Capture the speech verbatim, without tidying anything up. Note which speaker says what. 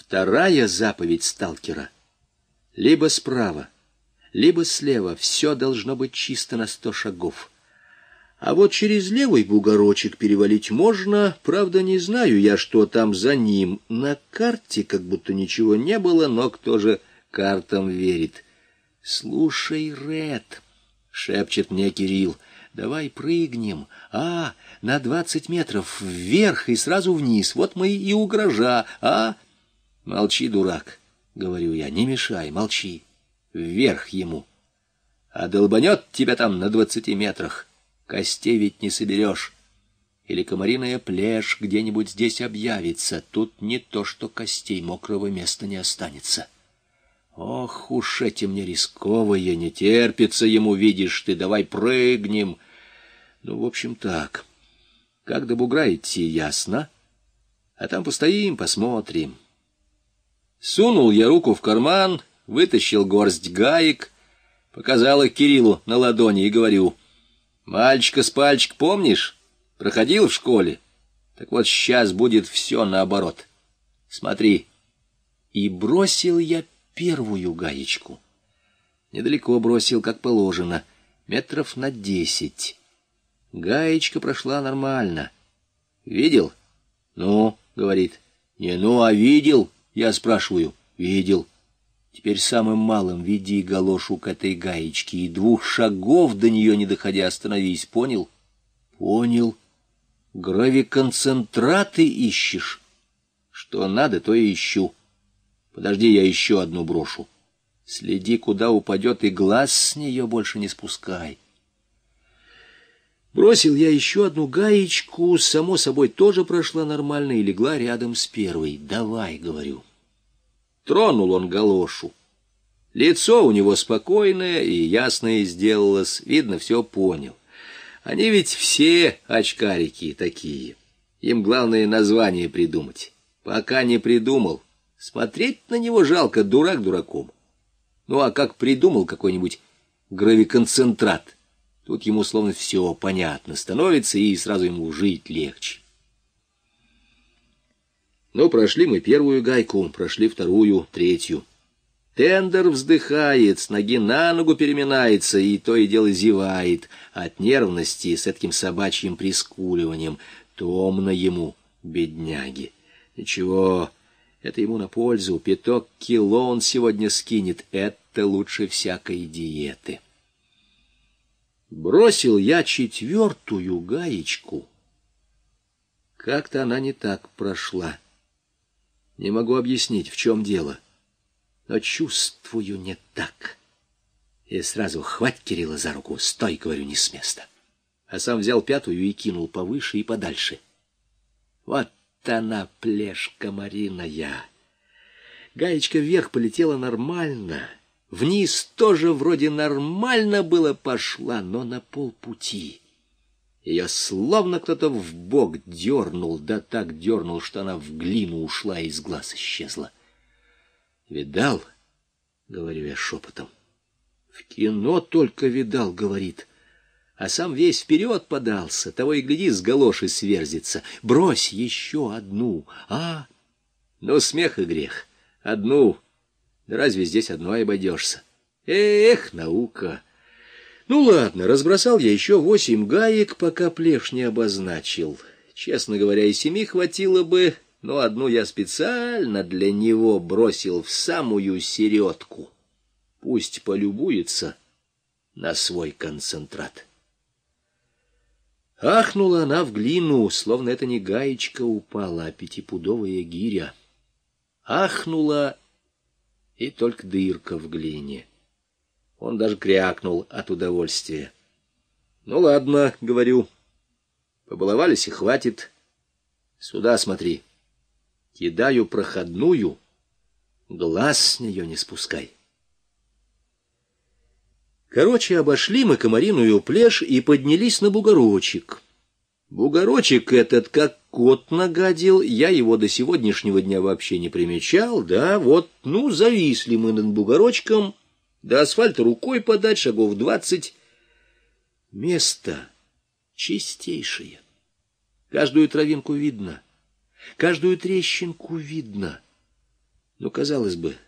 Speaker 1: Вторая заповедь сталкера: либо справа, либо слева все должно быть чисто на сто шагов. А вот через левый бугорочек перевалить можно, правда, не знаю я, что там за ним. На карте как будто ничего не было, но кто же картам верит? «Слушай, Ред», — шепчет мне Кирилл, — «давай прыгнем, а, на двадцать метров вверх и сразу вниз, вот мы и у гаража, а?» «Молчи, дурак», — говорю я, — «не мешай, молчи, вверх ему, а долбанет тебя там на двадцати метрах. Костей ведь не соберешь. Или комариная плешь где-нибудь здесь объявится. Тут не то что костей, мокрого места не останется. Ох уж эти мне рисковые, не терпится ему, видишь ты, давай прыгнем». Ну, в общем, так. Как до бугра идти, ясно. А там постоим, посмотрим. Сунул я руку в карман, вытащил горсть гаек, показал их Кириллу на ладони и говорю: «Мальчика с пальчик помнишь? Проходил в школе? Так вот сейчас будет все наоборот. Смотри». И бросил я первую гаечку. Недалеко бросил, как положено, метров на десять. Гаечка прошла нормально. «Видел?» «Ну», — говорит. «Не ну, а видел?» Я спрашиваю. «Видел». «Теперь самым малым веди галошу к этой гаечке и двух шагов до нее не доходя остановись. Понял?» «Понял. Гравиконцентраты ищешь?» «Что надо, то и ищу. Подожди, я еще одну брошу. Следи, куда упадет, и глаз с нее больше не спускай». Бросил я еще одну гаечку, само собой тоже прошла нормально и легла рядом с первой. «Давай», — говорю. Тронул он галошу. Лицо у него спокойное и ясное сделалось, видно, все понял. Они ведь все очкарики такие. Им главное название придумать. Пока не придумал, смотреть на него жалко, дурак дураком. Ну а как придумал какой-нибудь гравиконцентрат, тут ему словно все понятно становится, и сразу ему жить легче. Ну, прошли мы первую гайку, прошли вторую, третью. Тендер вздыхает, с ноги на ногу переминается и то и дело зевает от нервности с этим собачьим прискуливанием. Томно ему, бедняги. Ничего, это ему на пользу. Пяток кило он сегодня скинет. Это лучше всякой диеты. Бросил я четвертую гаечку. Как-то она не так прошла. Не могу объяснить, в чем дело, но чувствую не так. И сразу: «Хвать Кирилла за руку, стой», — говорю, — «не с места». А сам взял пятую и кинул повыше и подальше. Вот она, плешь комариная. Гаечка вверх полетела нормально, вниз тоже вроде нормально было пошла, но на полпути ее словно кто-то в бок дернул, да так дернул, что она в глину ушла и из глаз исчезла. «Видал?» — говорю я шепотом. «В кино только видал», — говорит, а сам весь вперед подался, того и гляди, с галоши сверзится. «Брось еще одну, а?» Ну, смех и грех. Одну. Да разве здесь одной обойдешься? Эх, наука! Ну ладно, разбросал я еще восемь гаек, пока плешь не обозначил. Честно говоря, и семи хватило бы, но одну я специально для него бросил в самую середку. Пусть полюбуется на свой концентрат. Ахнула она в глину, словно это не гаечка упала, а пятипудовая гиря. Ахнула, и только дырка в глине. Он даже крякнул от удовольствия. «Ну ладно, — говорю, — побаловались и хватит. Сюда смотри. Кидаю проходную, глаз с нее не спускай». Короче, обошли мы комариную плешь и поднялись на бугорочек. Бугорочек этот, как кот нагадил, я его до сегодняшнего дня вообще не примечал, да, вот, ну, зависли мы над бугорочком, до асфальта рукой подать, шагов двадцать. Место чистейшее. Каждую травинку видно, каждую трещинку видно. Но, казалось бы,